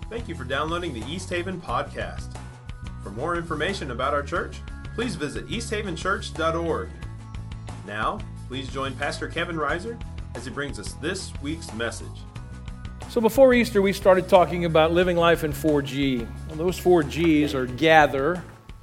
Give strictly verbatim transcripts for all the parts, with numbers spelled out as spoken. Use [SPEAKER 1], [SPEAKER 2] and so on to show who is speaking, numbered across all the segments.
[SPEAKER 1] Thank you for downloading the East Haven Podcast. For more information about our church, please visit east haven church dot org. Now, please join Pastor Kevin Reiser as he brings us this week's message.
[SPEAKER 2] So before Easter, we started talking about living life in four G. And those four G's are gather,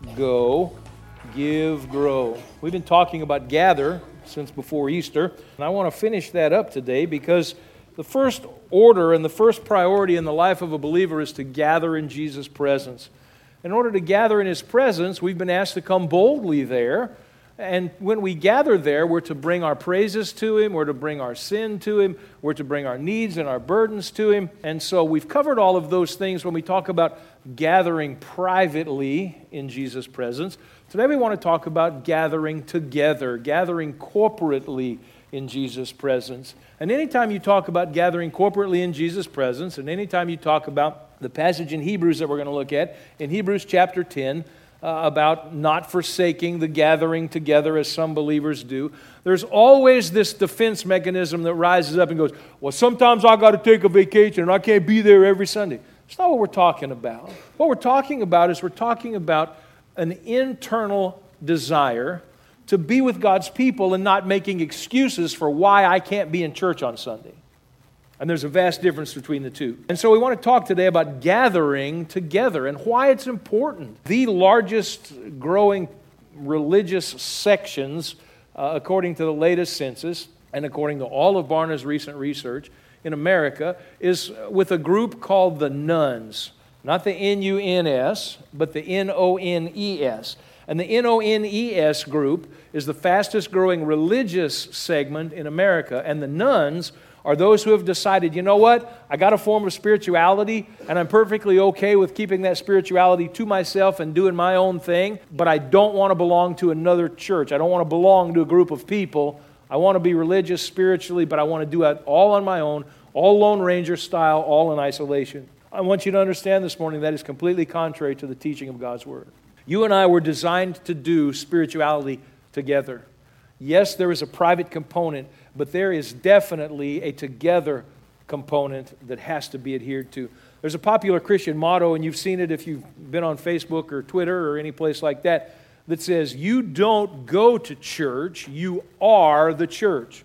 [SPEAKER 2] go, give, grow. We've been talking about gather since before Easter, and I want to finish that up today because the first order and the first priority in the life of a believer is to gather in Jesus' presence. In order to gather in His presence, we've been asked to come boldly there. And when we gather there, we're to bring our praises to Him, we're to bring our sin to Him, we're to bring our needs and our burdens to Him. And so we've covered all of those things when we talk about gathering privately in Jesus' presence. Today we want to talk about gathering together, gathering corporately in Jesus' presence. And anytime you talk about gathering corporately in Jesus' presence, and anytime you talk about the passage in Hebrews that we're going to look at, in Hebrews chapter ten, uh, about not forsaking the gathering together as some believers do, there's always this defense mechanism that rises up and goes, well, sometimes I got to take a vacation and I can't be there every Sunday. It's not what we're talking about. What we're talking about is we're talking about an internal desire to be with God's people and not making excuses for why I can't be in church on Sunday. And there's a vast difference between the two. And so we want to talk today about gathering together and why it's important. The largest growing religious sections, uh, according to the latest census and according to all of Barna's recent research in America, is with a group called the Nones. Not the N U N S, but the N O N E S. And the N O N E S group is the fastest growing religious segment in America. And the Nones are those who have decided, you know what, I got a form of spirituality, and I'm perfectly okay with keeping that spirituality to myself and doing my own thing, but I don't want to belong to another church. I don't want to belong to a group of people. I want to be religious spiritually, but I want to do it all on my own, all Lone Ranger style, all in isolation. I want you to understand this morning that is completely contrary to the teaching of God's Word. You and I were designed to do spirituality together. Yes, there is a private component, but there is definitely a together component that has to be adhered to. There's a popular Christian motto, and you've seen it if you've been on Facebook or Twitter or any place like that, that says, you don't go to church, you are the church.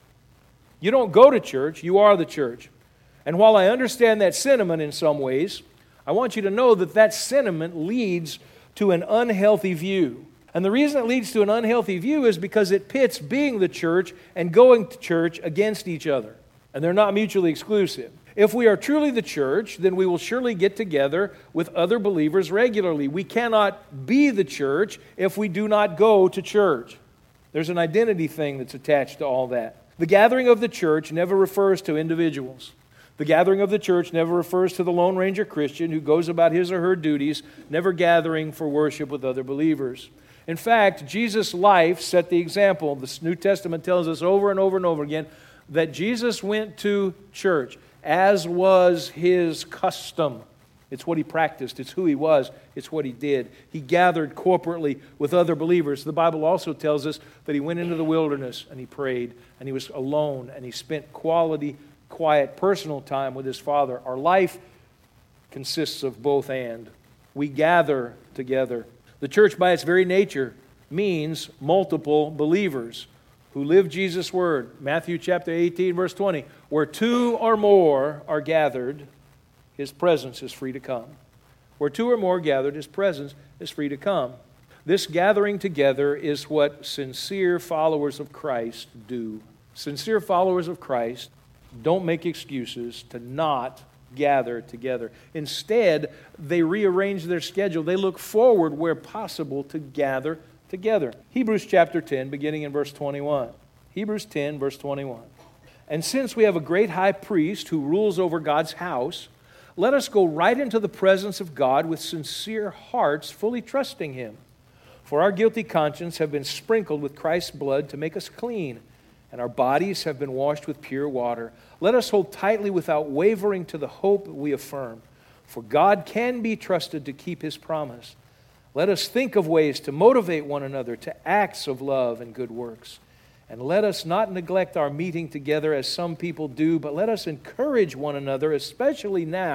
[SPEAKER 2] You don't go to church, you are the church. And while I understand that sentiment in some ways, I want you to know that that sentiment leads to an unhealthy view. And the reason it leads to an unhealthy view is because it pits being the church and going to church against each other. And they're not mutually exclusive. If we are truly the church, then we will surely get together with other believers regularly. We cannot be the church if we do not go to church. There's an identity thing that's attached to all that. The gathering of the church never refers to individuals. The gathering of the church never refers to the Lone Ranger Christian who goes about his or her duties, never gathering for worship with other believers. In fact, Jesus' life set the example. The New Testament tells us over and over and over again that Jesus went to church, as was His custom. It's what He practiced. It's who He was. It's what He did. He gathered corporately with other believers. The Bible also tells us that He went into the wilderness and He prayed, and He was alone, and He spent quality quiet, personal time with His Father. Our life consists of both and. We gather together. The church, by its very nature, means multiple believers who live Jesus' word. Matthew chapter eighteen, verse twenty. Where two or more are gathered, His presence is free to come. Where two or more gathered, His presence is free to come. This gathering together is what sincere followers of Christ do. Sincere followers of Christ don't make excuses to not gather together. Instead, they rearrange their schedule. They look forward where possible to gather together. Hebrews chapter ten, beginning in verse twenty-one. Hebrews ten, verse twenty-one. And since we have a great high priest who rules over God's house, let us go right into the presence of God with sincere hearts, fully trusting Him. For our guilty conscience have been sprinkled with Christ's blood to make us clean, and our bodies have been washed with pure water. Let us hold tightly without wavering to the hope we affirm, for God can be trusted to keep His promise. Let us think of ways to motivate one another to acts of love and good works. And let us not neglect our meeting together as some people do, but let us encourage one another, especially now,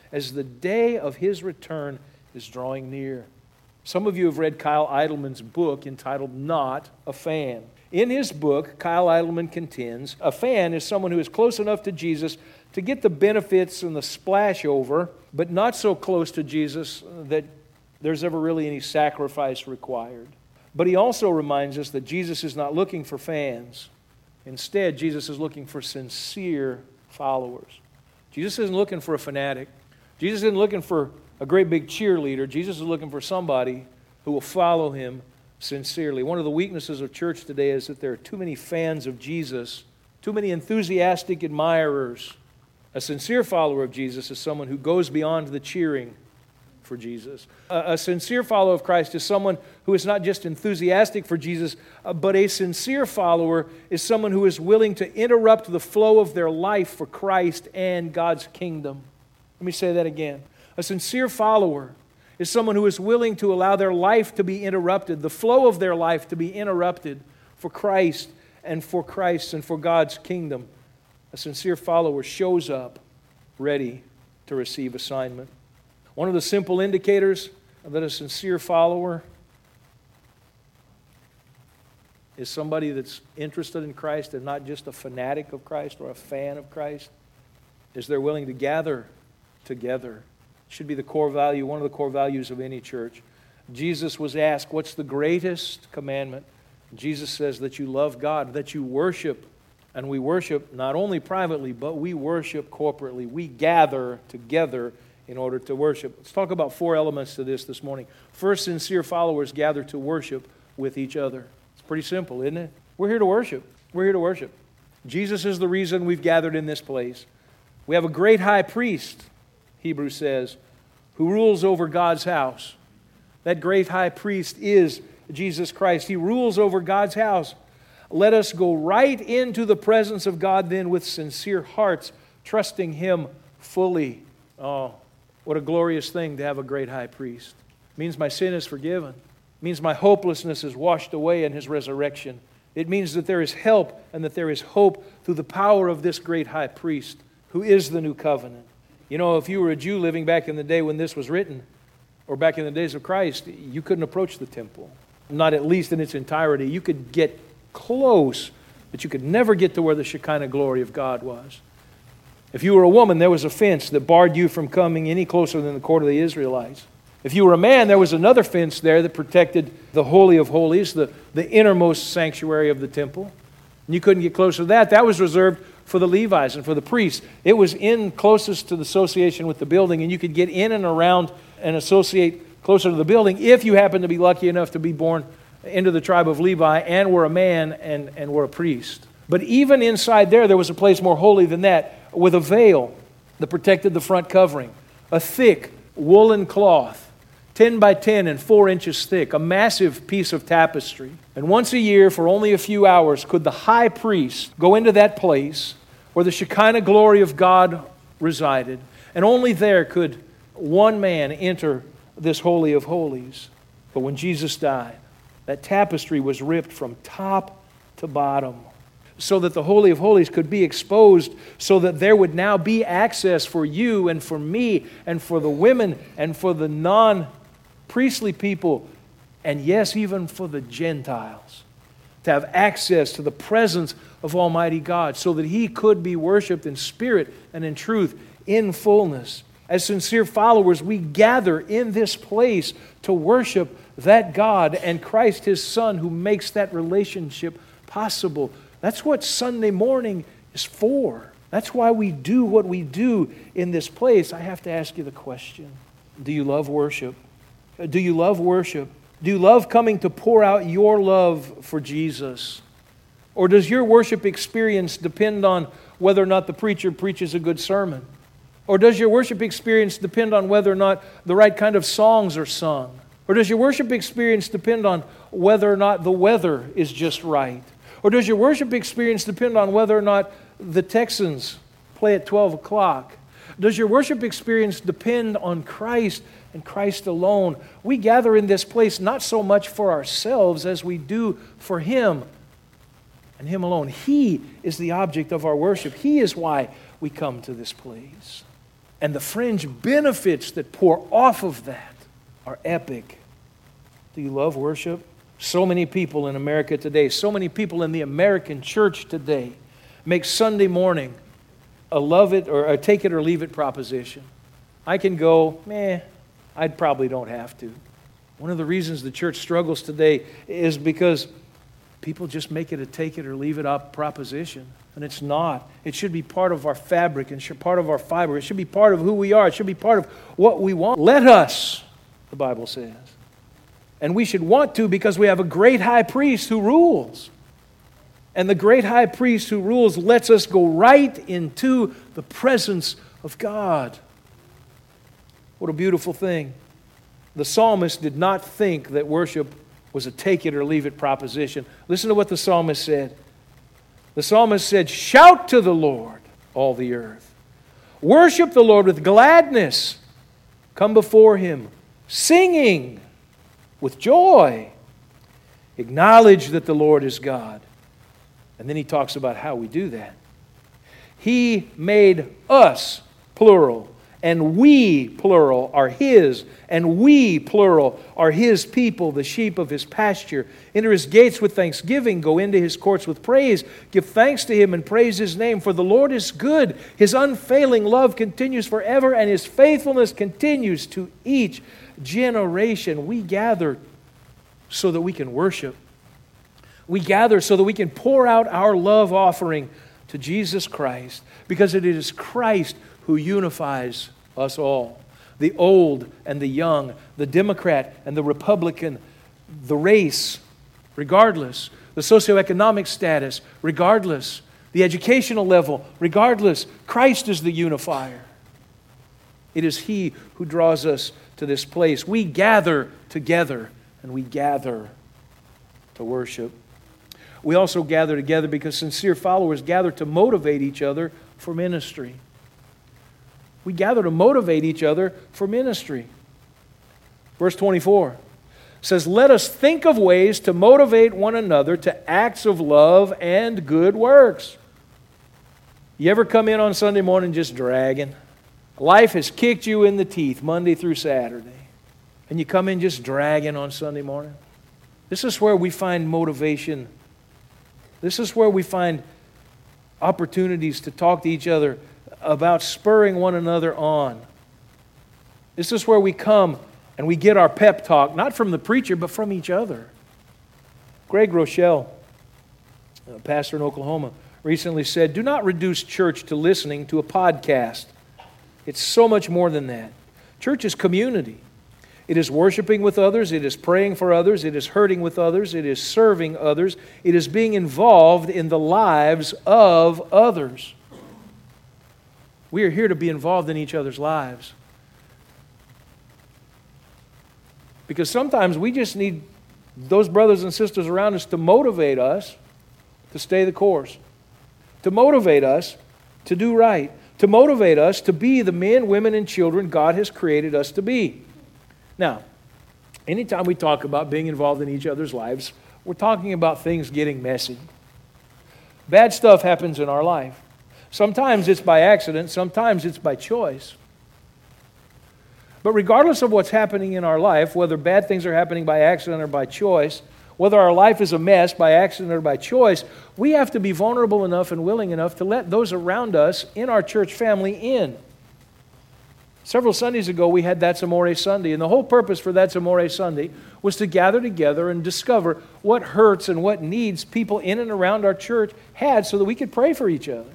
[SPEAKER 2] as the day of His return is drawing near. Some of you have read Kyle Idleman's book entitled Not a Fan. In his book, Kyle Idleman contends, a fan is someone who is close enough to Jesus to get the benefits and the splash over, but not so close to Jesus that there's ever really any sacrifice required. But he also reminds us that Jesus is not looking for fans. Instead, Jesus is looking for sincere followers. Jesus isn't looking for a fanatic. Jesus isn't looking for a great big cheerleader. Jesus is looking for somebody who will follow Him sincerely. One of the weaknesses of church today is that there are too many fans of Jesus, too many enthusiastic admirers. A sincere follower of Jesus is someone who goes beyond the cheering for Jesus. A, a sincere follower of Christ is someone who is not just enthusiastic for Jesus, uh, but a sincere follower is someone who is willing to interrupt the flow of their life for Christ and God's kingdom. Let me say that again. A sincere follower is someone who is willing to allow their life to be interrupted, the flow of their life to be interrupted for Christ and for Christ and for God's kingdom. A sincere follower shows up ready to receive assignment. One of the simple indicators that a sincere follower is somebody that's interested in Christ and not just a fanatic of Christ or a fan of Christ is they're willing to gather together. It should be the core value, one of the core values of any church. Jesus was asked, what's the greatest commandment? Jesus says that you love God, that you worship. And we worship not only privately, but we worship corporately. We gather together in order to worship. Let's talk about four elements to this this morning. First, sincere followers gather to worship with each other. It's pretty simple, isn't it? We're here to worship. We're here to worship. Jesus is the reason we've gathered in this place. We have a great high priest, Hebrews says, who rules over God's house. That great high priest is Jesus Christ. He rules over God's house. Let us go right into the presence of God then with sincere hearts, trusting Him fully. Oh, what a glorious thing to have a great high priest. It means my sin is forgiven. It means my hopelessness is washed away in His resurrection. It means that there is help and that there is hope through the power of this great high priest who is the new covenant. You know, if you were a Jew living back in the day when this was written, or back in the days of Christ, you couldn't approach the temple. Not at least in its entirety. You could get close, but you could never get to where the Shekinah glory of God was. If you were a woman, there was a fence that barred you from coming any closer than the court of the Israelites. If you were a man, there was another fence there that protected the Holy of Holies, the, the innermost sanctuary of the temple. And you couldn't get closer to that. That was reserved for the Levites and for the priests. It was in closest to the association with the building, and you could get in and around and associate closer to the building if you happened to be lucky enough to be born into the tribe of Levi and were a man and, and were a priest. But even inside there, there was a place more holy than that, with a veil that protected the front covering, a thick woolen cloth, ten by ten and four inches thick, a massive piece of tapestry. And once a year, for only a few hours, could the high priest go into that place where the Shekinah glory of God resided, and only there could one man enter this Holy of Holies. But when Jesus died, that tapestry was ripped from top to bottom so that the Holy of Holies could be exposed, so that there would now be access for you and for me and for the women and for the non-priestly people, and yes, even for the Gentiles, to have access to the presence of Almighty God so that He could be worshiped in spirit and in truth, in fullness. As sincere followers, we gather in this place to worship that God and Christ His Son who makes that relationship possible. That's what Sunday morning is for. That's why we do what we do in this place. I have to ask you the question, do you love worship? Do you love worship? Do you love coming to pour out your love for Jesus? Or does your worship experience depend on whether or not the preacher preaches a good sermon? Or does your worship experience depend on whether or not the right kind of songs are sung? Or does your worship experience depend on whether or not the weather is just right? Or does your worship experience depend on whether or not the Texans play at twelve o'clock? Does your worship experience depend on Christ and Christ alone? We gather in this place not so much for ourselves as we do for Him and Him alone. He is the object of our worship. He is why we come to this place. And the fringe benefits that pour off of that are epic. Do you love worship? So many people in America today, so many people in the American church today make Sunday morning a love it or a take it or leave it proposition. I can go, meh, I probably don't have to. One of the reasons the church struggles today is because people just make it a take it or leave it up proposition. And it's not. It should be part of our fabric and should part of our fiber. It should be part of who we are. It should be part of what we want. Let us, the Bible says. And we should want to because we have a great high priest who rules. And the great high priest who rules lets us go right into the presence of God. What a beautiful thing. The psalmist did not think that worship was a take it or leave it proposition. Listen to what the psalmist said. The psalmist said, "Shout to the Lord, all the earth. Worship the Lord with gladness. Come before Him, singing with joy. Acknowledge that the Lord is God." And then he talks about how we do that. He made us, plural, and we, plural, are His, and we, plural, are His people, the sheep of His pasture. Enter His gates with thanksgiving, go into His courts with praise. Give thanks to Him and praise His name, for the Lord is good. His unfailing love continues forever, and His faithfulness continues to each generation. We gather so that we can worship. We gather so that we can pour out our love offering to Jesus Christ, because it is Christ who unifies us all. The old and the young, the Democrat and the Republican, the race, regardless, the socioeconomic status, regardless, the educational level, regardless, Christ is the unifier. It is He who draws us to this place. We gather together, and we gather to worship. We also gather together because sincere followers gather to motivate each other for ministry. We gather to motivate each other for ministry. Verse twenty-four says, "Let us think of ways to motivate one another to acts of love and good works." You ever come in on Sunday morning just dragging? Life has kicked you in the teeth Monday through Saturday, and you come in just dragging on Sunday morning? This is where we find motivation. This is where we find opportunities to talk to each other about spurring one another on. This is where we come and we get our pep talk, not from the preacher, but from each other. Greg Rochelle, a pastor in Oklahoma, recently said, "Do not reduce church to listening to a podcast. It's so much more than that. Church is community. It is worshiping with others. It is praying for others. It is hurting with others. It is serving others. It is being involved in the lives of others." We are here to be involved in each other's lives. Because sometimes we just need those brothers and sisters around us to motivate us to stay the course, to motivate us to do right, to motivate us to be the men, women, and children God has created us to be. Now, anytime we talk about being involved in each other's lives, we're talking about things getting messy. Bad stuff happens in our life. Sometimes it's by accident, sometimes it's by choice. But regardless of what's happening in our life, whether bad things are happening by accident or by choice, whether our life is a mess by accident or by choice, we have to be vulnerable enough and willing enough to let those around us in our church family in. Several Sundays ago, we had That's Amore Sunday, and the whole purpose for That's Amore Sunday was to gather together and discover what hurts and what needs people in and around our church had so that we could pray for each other.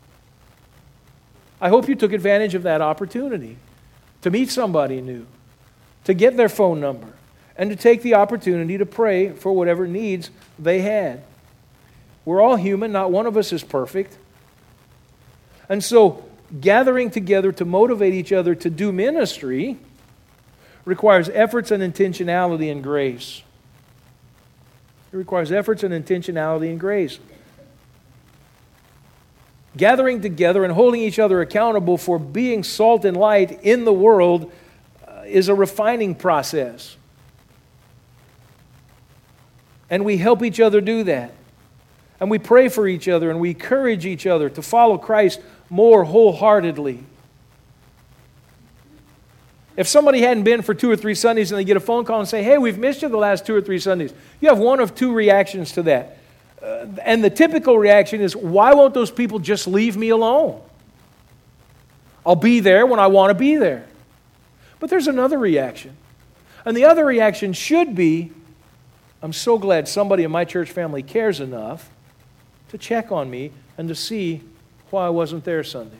[SPEAKER 2] I hope you took advantage of that opportunity to meet somebody new, to get their phone number, and to take the opportunity to pray for whatever needs they had. We're all human, not one of us is perfect. And so, gathering together to motivate each other to do ministry requires efforts and intentionality and grace. It requires efforts and intentionality and grace. Gathering together and holding each other accountable for being salt and light in the world uh, is a refining process. And we help each other do that. And we pray for each other and we encourage each other to follow Christ more wholeheartedly. If somebody hadn't been for two or three Sundays and they get a phone call and say, hey, we've missed you the last two or three Sundays, you have one of two reactions to that. Uh, and the typical reaction is, why won't those people just leave me alone? I'll be there when I want to be there. But there's another reaction. And the other reaction should be, I'm so glad somebody in my church family cares enough to check on me and to see why I wasn't there Sunday.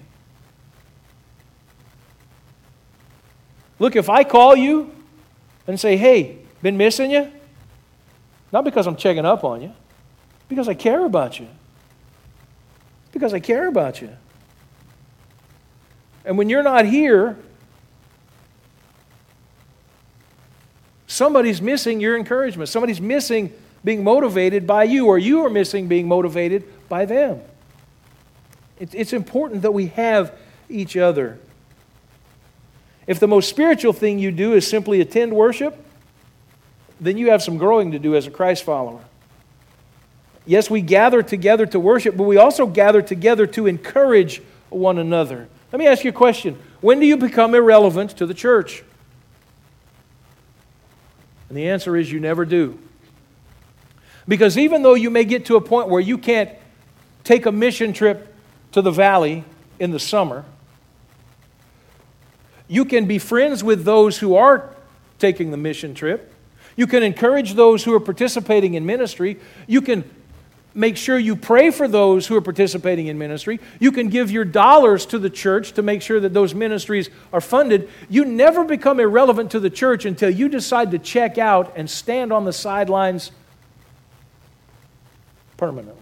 [SPEAKER 2] Look, if I call you and say, hey, been missing you? Not because I'm checking up on you, because I care about you. Because I care about you. And when you're not here, somebody's missing your encouragement. Somebody's missing being motivated by you, or you are missing being motivated by them. It's important that we have each other. If the most spiritual thing you do is simply attend worship, then you have some growing to do as a Christ follower. Yes, we gather together to worship, but we also gather together to encourage one another. Let me ask you a question. When do you become irrelevant to the church? And the answer is you never do. Because even though you may get to a point where you can't take a mission trip to the valley in the summer, you can be friends with those who are taking the mission trip. You can encourage those who are participating in ministry. You can make sure you pray for those who are participating in ministry. You can give your dollars to the church to make sure that those ministries are funded. You never become irrelevant to the church until you decide to check out and stand on the sidelines permanently.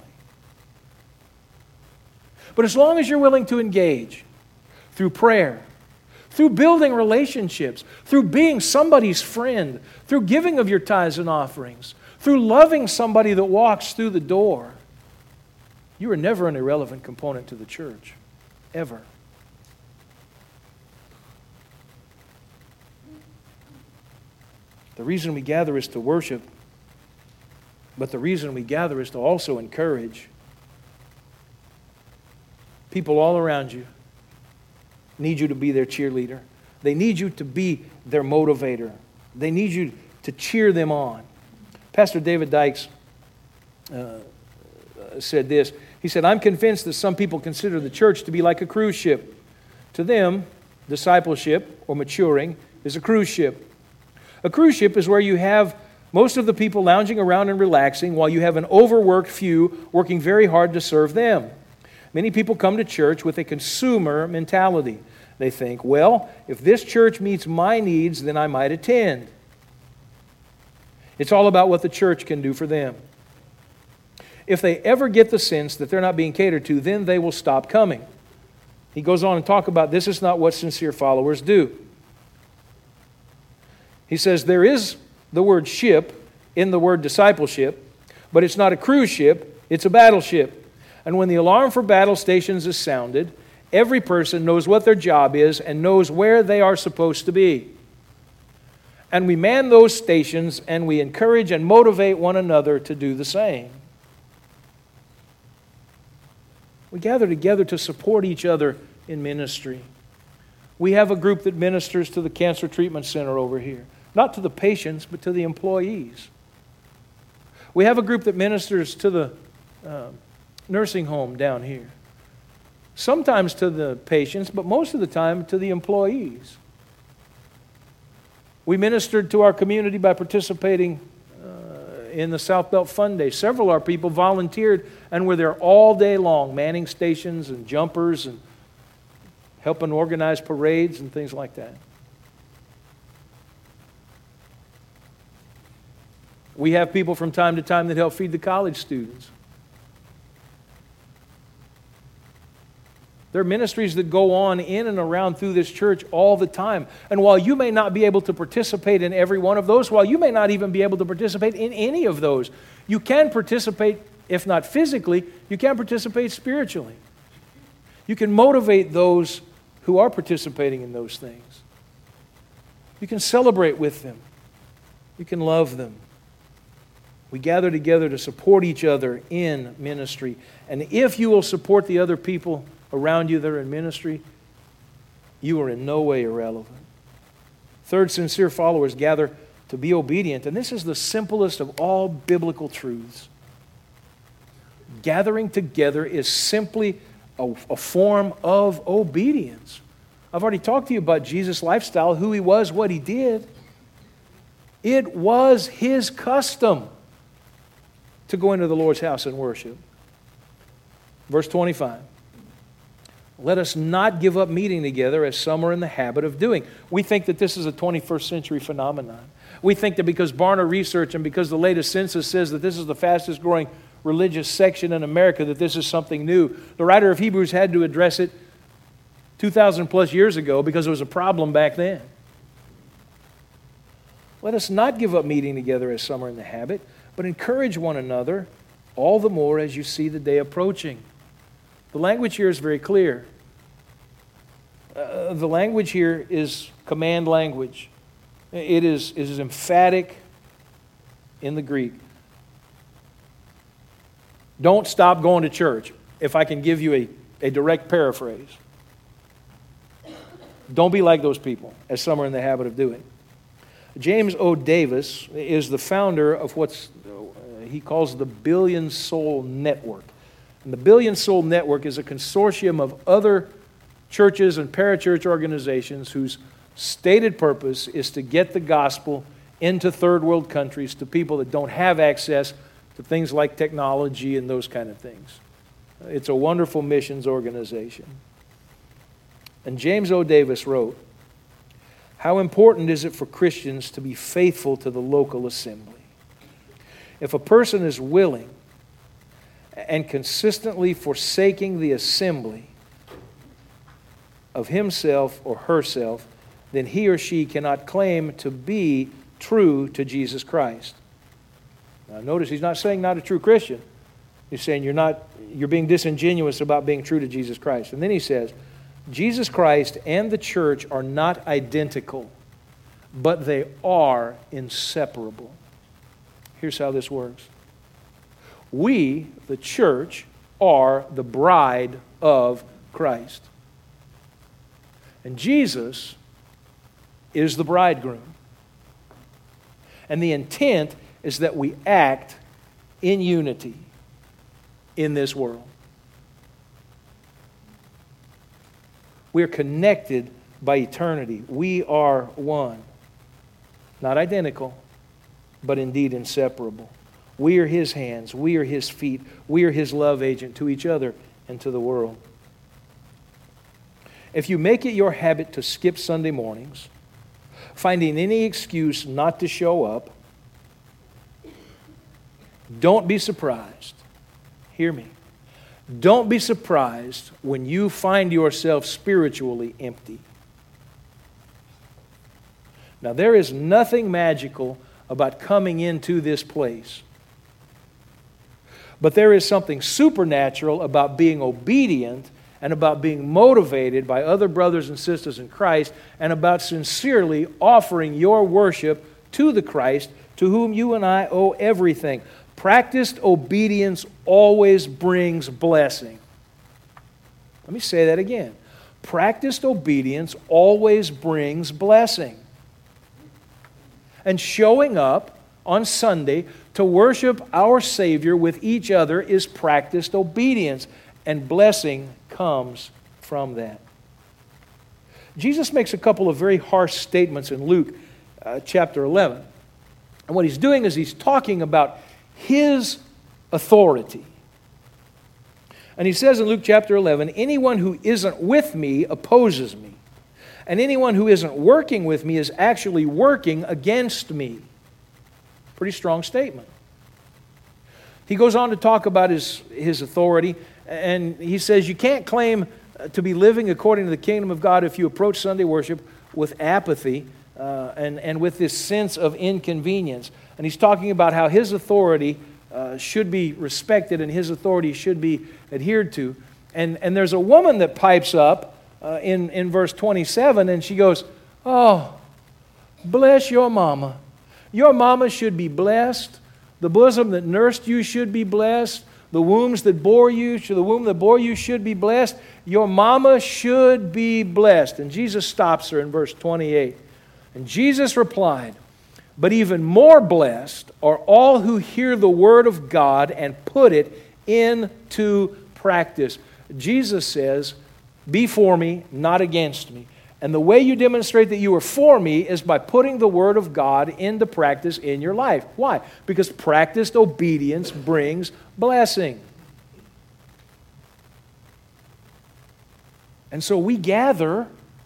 [SPEAKER 2] But as long as you're willing to engage through prayer, through building relationships, through being somebody's friend, through giving of your tithes and offerings, through loving somebody that walks through the door, you are never an irrelevant component to the church, ever. The reason we gather is to worship, but the reason we gather is to also encourage. People all around you need you to be their cheerleader. They need you to be their motivator. They need you to cheer them on. Pastor David Dykes uh, said this. He said, I'm convinced that some people consider the church to be like a cruise ship. To them, discipleship or maturing is a cruise ship. A cruise ship is where you have most of the people lounging around and relaxing while you have an overworked few working very hard to serve them. Many people come to church with a consumer mentality. They think, well, if this church meets my needs, then I might attend. It's all about what the church can do for them. If they ever get the sense that they're not being catered to, then they will stop coming. He goes on and talk about this is not what sincere followers do. He says there is the word ship in the word discipleship, but it's not a cruise ship, it's a battleship. And when the alarm for battle stations is sounded, every person knows what their job is and knows where they are supposed to be. And we man those stations and we encourage and motivate one another to do the same. We gather together to support each other in ministry. We have a group that ministers to the cancer treatment center over here. Not to the patients, but to the employees. We have a group that ministers to the uh, nursing home down here. Sometimes to the patients, but most of the time to the employees. We ministered to our community by participating uh, in the South Belt Fun Day. Several of our people volunteered and were there all day long, manning stations and jumpers and helping organize parades and things like that. We have people from time to time that help feed the college students. There are ministries that go on in and around through this church all the time. And while you may not be able to participate in every one of those, while you may not even be able to participate in any of those, you can participate, if not physically, you can participate spiritually. You can motivate those who are participating in those things. You can celebrate with them. You can love them. We gather together to support each other in ministry. And if you will support the other people around you that are in ministry, you are in no way irrelevant. Third, sincere followers gather to be obedient. And this is the simplest of all biblical truths. Gathering together is simply a, a form of obedience. I've already talked to you about Jesus' lifestyle, who he was, what he did. It was his custom to go into the Lord's house and worship. Verse twenty-five. Let us not give up meeting together as some are in the habit of doing. We think that this is a twenty-first century phenomenon. We think that because Barna Research and because the latest census says that this is the fastest growing religious section in America, that this is something new. The writer of Hebrews had to address it two thousand plus years ago because it was a problem back then. Let us not give up meeting together as some are in the habit, but encourage one another all the more as you see the day approaching. The language here is very clear. Uh, the language here is command language. It is, it is emphatic in the Greek. Don't stop going to church, if I can give you a, a direct paraphrase. Don't be like those people, as some are in the habit of doing. James O. Davis is the founder of what's uh, he calls the Billion Soul Network. And the Billion Soul Network is a consortium of other churches and parachurch organizations whose stated purpose is to get the gospel into third world countries to people that don't have access to things like technology and those kind of things. It's a wonderful missions organization. And James O. Davis wrote, "How important is it for Christians to be faithful to the local assembly? If a person is willing and consistently forsaking the assembly of himself or herself, then he or she cannot claim to be true to Jesus Christ." Now notice he's not saying not a true Christian. He's saying you're not, you're being disingenuous about being true to Jesus Christ. And then he says, Jesus Christ and the church are not identical, but they are inseparable. Here's how this works. We, the church, are the bride of Christ. And Jesus is the bridegroom. And the intent is that we act in unity in this world. We are connected by eternity. We are one. Not identical, but indeed inseparable. We are His hands. We are His feet. We are His love agent to each other and to the world. If you make it your habit to skip Sunday mornings, finding any excuse not to show up, don't be surprised. Hear me. Don't be surprised when you find yourself spiritually empty. Now, there is nothing magical about coming into this place. But there is something supernatural about being obedient and about being motivated by other brothers and sisters in Christ and about sincerely offering your worship to the Christ to whom you and I owe everything. Practiced obedience always brings blessing. Let me say that again. Practiced obedience always brings blessing. And showing up on Sunday to worship our Savior with each other is practiced obedience, and blessing comes from that. Jesus makes a couple of very harsh statements in Luke uh, chapter eleven. And what He's doing is He's talking about His authority. And He says in Luke chapter eleven, anyone who isn't with me opposes me. And anyone who isn't working with me is actually working against me. Pretty strong statement. He goes on to talk about his, his authority, and he says you can't claim to be living according to the kingdom of God if you approach Sunday worship with apathy uh, and, and with this sense of inconvenience. And he's talking about how his authority uh, should be respected and his authority should be adhered to. And, and there's a woman that pipes up uh, in, in verse twenty-seven, and she goes, "Oh, bless your mama. Your mama should be blessed. The bosom that nursed you should be blessed. The wombs that bore you, the womb that bore you should be blessed. Your mama should be blessed." And Jesus stops her in verse twenty-eight. And Jesus replied, "But even more blessed are all who hear the word of God and put it into practice." Jesus says, "Be for me, not against me." And the way you demonstrate that you are for me is by putting the word of God into practice in your life. Why? Because practiced obedience brings blessing. And so we gather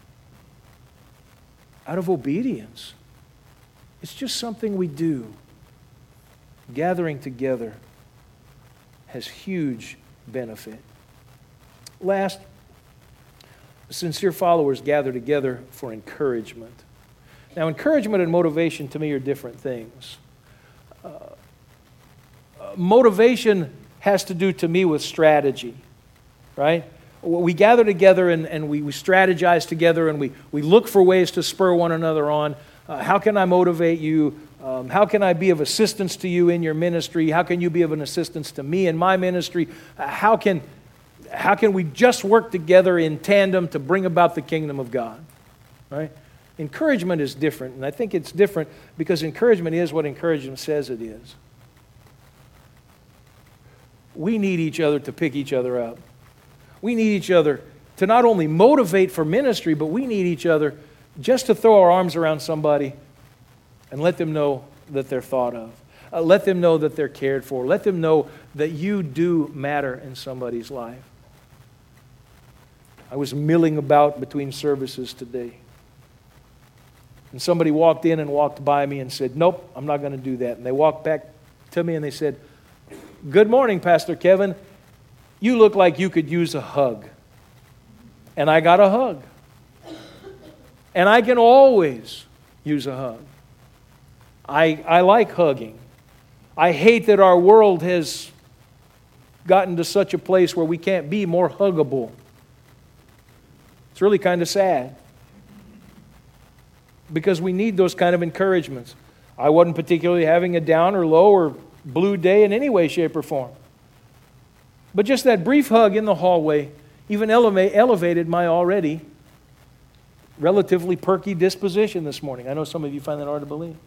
[SPEAKER 2] out of obedience. It's just something we do. Gathering together has huge benefit. Last, sincere followers gather together for encouragement. Now, encouragement and motivation to me are different things. Uh, uh, motivation has to do to me with strategy, right? We gather together and, and we, we strategize together and we, we look for ways to spur one another on. Uh, how can I motivate you? Um, how can I be of assistance to you in your ministry? How can you be of an assistance to me in my ministry? Uh, how can, how can we just work together in tandem to bring about the kingdom of God? Right? Encouragement is different, and I think it's different because encouragement is what encouragement says it is. We need each other to pick each other up. We need each other to not only motivate for ministry, but we need each other just to throw our arms around somebody and let them know that they're thought of. Uh, let them know that they're cared for. Let them know that you do matter in somebody's life. I was milling about between services today. And somebody walked in and walked by me and said, "Nope, I'm not going to do that." And they walked back to me and they said, "Good morning, Pastor Kevin. You look like you could use a hug." And I got a hug. And I can always use a hug. I, I like hugging. I hate that our world has gotten to such a place where we can't be more huggable. It's really kind of sad. Because we need those kind of encouragements. I wasn't particularly having a down or low or blue day in any way, shape, or form. But just that brief hug in the hallway even eleva- elevated my already relatively perky disposition this morning. I know some of you find that hard to believe.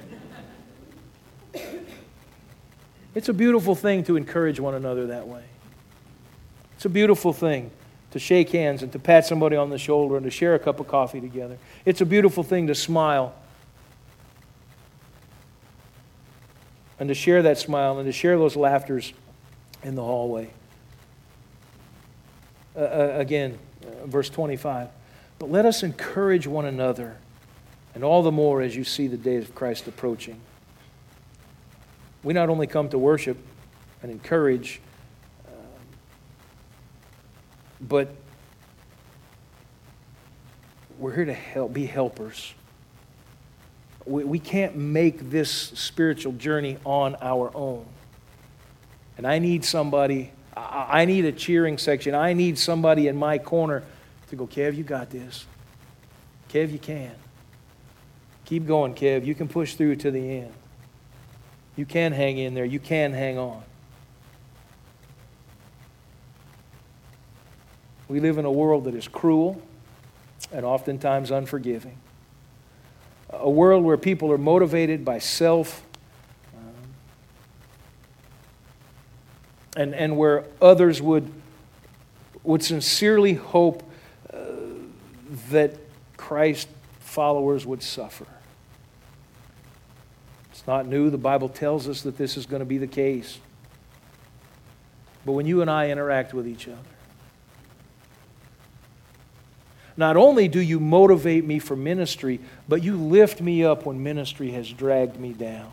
[SPEAKER 2] It's a beautiful thing to encourage one another that way. It's a beautiful thing to shake hands and to pat somebody on the shoulder and to share a cup of coffee together. It's a beautiful thing to smile and to share that smile and to share those laughters in the hallway. Uh, uh, again, uh, verse twenty-five. "But let us encourage one another, and all the more as you see the day of Christ approaching." We not only come to worship and encourage, uh, but we're here to help, be helpers. We, we can't make this spiritual journey on our own. And I need somebody, I, I need a cheering section. I need somebody in my corner to go, "Kev, you got this. Kev, you can. Keep going, Kev. You can push through to the end. You can hang in there. You can hang on." We live in a world that is cruel and oftentimes unforgiving. A world where people are motivated by self um, and, and where others would, would sincerely hope uh, that Christ followers would suffer. It's not new. The Bible tells us that this is going to be the case. But when you and I interact with each other, not only do you motivate me for ministry, but you lift me up when ministry has dragged me down.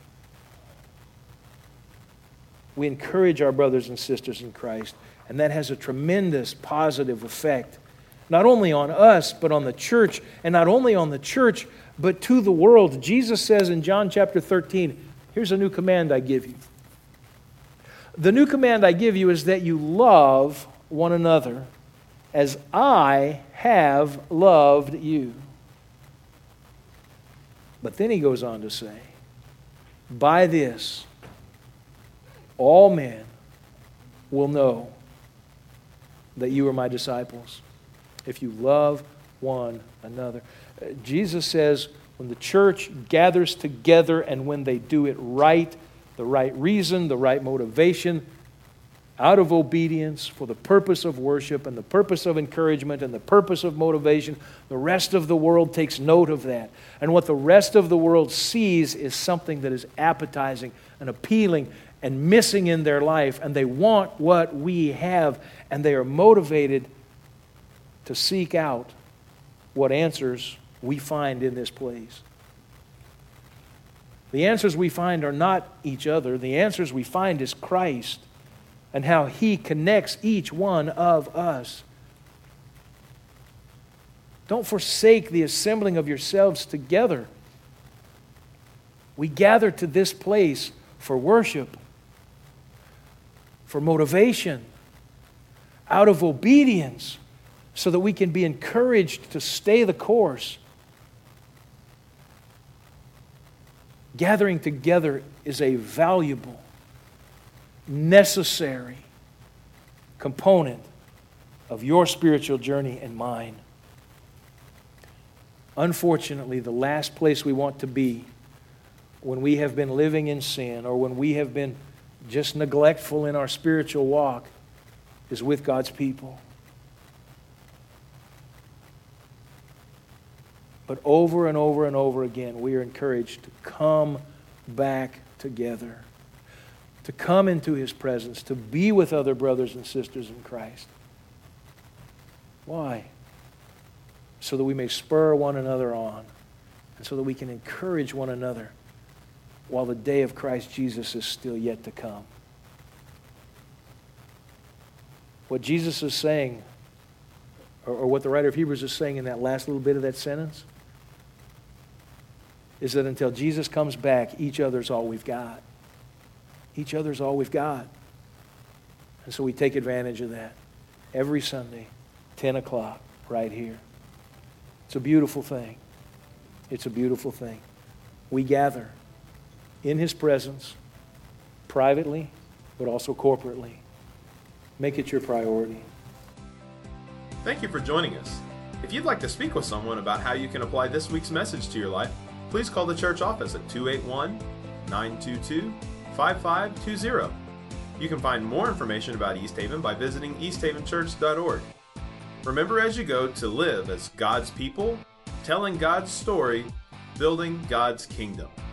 [SPEAKER 2] We encourage our brothers and sisters in Christ, and that has a tremendous positive effect, not only on us, but on the church, and not only on the church, but to the world. Jesus says in John chapter thirteen, "Here's a new command I give you. The new command I give you is that you love one another as I have loved you." But then he goes on to say, "By this, all men will know that you are my disciples, if you love one another." Uh, Jesus says when the church gathers together and when they do it right, the right reason, the right motivation, out of obedience for the purpose of worship and the purpose of encouragement and the purpose of motivation, the rest of the world takes note of that. And what the rest of the world sees is something that is appetizing and appealing and missing in their life, and they want what we have, and they are motivated to seek out what answers we find in this place. The answers we find are not each other. The answers we find is Christ and how He connects each one of us. Don't forsake the assembling of yourselves together. We gather to this place for worship, for motivation, out of obedience, so that we can be encouraged to stay the course. Gathering together is a valuable, necessary component of your spiritual journey and mine. Unfortunately, the last place we want to be when we have been living in sin or when we have been just neglectful in our spiritual walk is with God's people. But over and over and over again, we are encouraged to come back together, to come into His presence, to be with other brothers and sisters in Christ. Why? So that we may spur one another on, and so that we can encourage one another while the day of Christ Jesus is still yet to come. What Jesus is saying, or, or what the writer of Hebrews is saying in that last little bit of that sentence, is that until Jesus comes back, each other's all we've got. Each other's all we've got. And so we take advantage of that every Sunday, ten o'clock, right here. It's a beautiful thing. It's a beautiful thing. We gather in His presence, privately, but also corporately. Make it your priority.
[SPEAKER 1] Thank you for joining us. If you'd like to speak with someone about how you can apply this week's message to your life, please call the church office at two eight one, nine two two, five five two zero. You can find more information about East Haven by visiting east haven church dot org. Remember as you go to live as God's people, telling God's story, building God's kingdom.